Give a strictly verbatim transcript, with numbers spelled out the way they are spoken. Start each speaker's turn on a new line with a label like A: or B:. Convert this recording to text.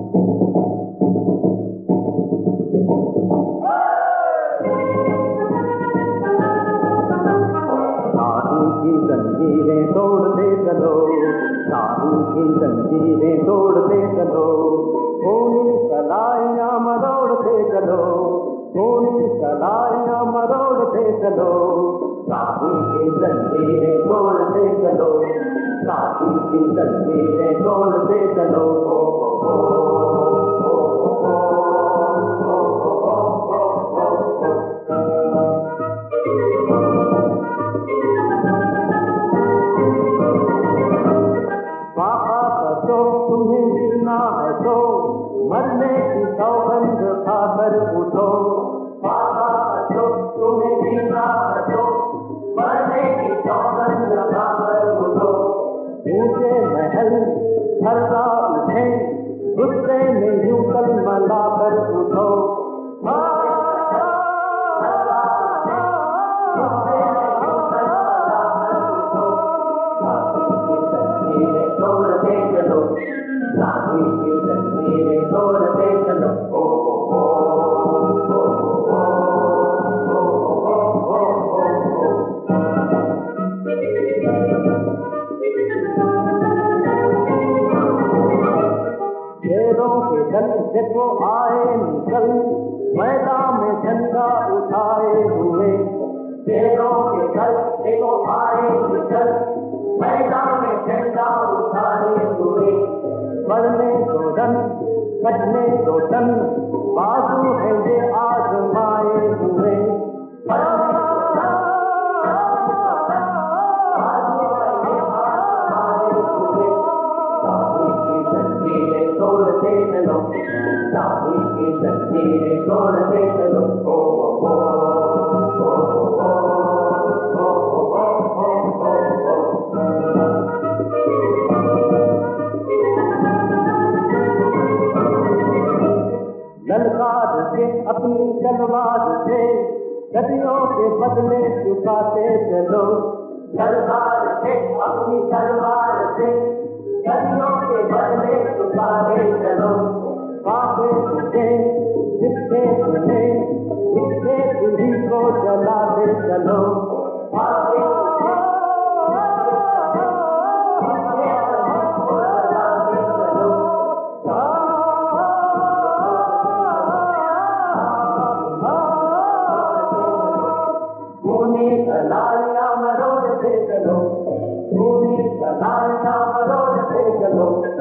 A: जंजीरें तोड़ते चलो, सारी की जंजीरें तोड़ते चलो, खूनी कलाइयां मरोड़ते चलो, खूनी कलाइयां मरोड़ते चलो, सारी की जंजीरें तोड़ते चलो, सारी की जंजीरें तोड़ते चलो। तुम्हें जीना है तो मरने की सौगंध खाकर उठो, बाबा तो तुम्हें जीना है तो मरने की सौगंध खाकर उठो। ऊंचे महल हरदा उठे, गुस्से में यूं कल मला कर उठो, तोड़ते चलो, साथी की तस्वीरें तोड़ते चलो। ओ ओ ओ शेरों के दल देखो आए निकल, मैदान में झंडा उठाए हुए, शेरों के दल देखो आए निकल, मैदान में झंडा उठाए हुए, बढ़ने दो रन कटने दो टन, बाजू है ये आजमाए हुए, तस्वीरें तोड़ते चलो, साथी की तस्वीरें तोड़ते चलो। ओ ओ ललकार के अपनी तलवार से सदियों के बदले चुकाते चलो, ललकार के अपनी तलवार से सदियों के बदले चुकाते चलो। पापे तुझे जिससे तुम्हें जिससे तुझी को जलाते चलो, पापे कलाइयां मरोड़ते चलो, खूनी कलाइयां मरोड़ते चलो।